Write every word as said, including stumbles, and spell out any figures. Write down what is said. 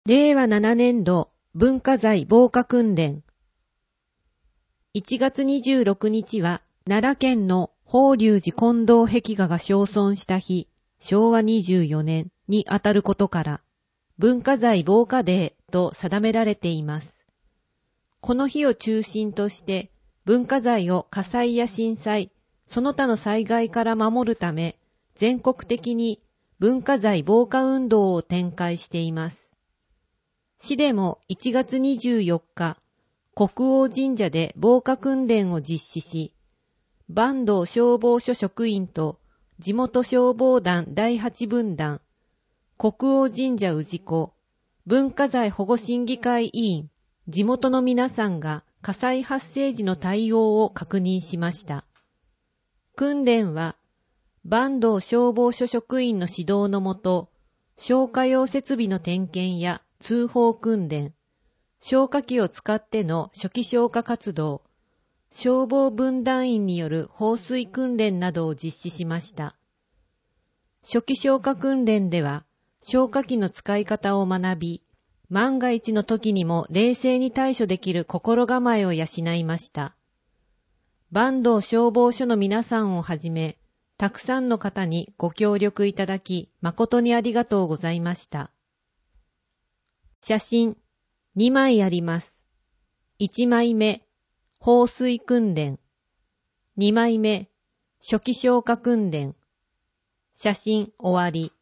れいわななねんど文化財防火訓練。いちがつにじゅうろくにちは奈良県の法隆寺金堂壁画が焼損した日、しょうわにじゅうよねんにあたることから、文化財防火デーと定められています。この日を中心として文化財を火災や震災、その他の災害から守るため、全国的に文化財防火運動を展開しています。市でもいちがつにじゅうよっか、国王神社で防火訓練を実施し、坂東消防署職員と地元消防団だいはちぶんだん、国王神社氏子、文化財保護審議会委員、地元の皆さんが火災発生時の対応を確認しました。訓練は、坂東消防署職員の指導のもと、消火用設備の点検や通報訓練、消火器を使っての初期消火活動、消防分団員による放水訓練などを実施しました。初期消火訓練では、消火器の使い方を学び、万が一の時にも冷静に対処できる心構えを養いました。坂東消防署の皆さんをはじめ、たくさんの方にご協力いただき、誠にありがとうございました。写真にまいあります。いちまいめ、放水訓練。にまいめ、初期消火訓練。写真終わり。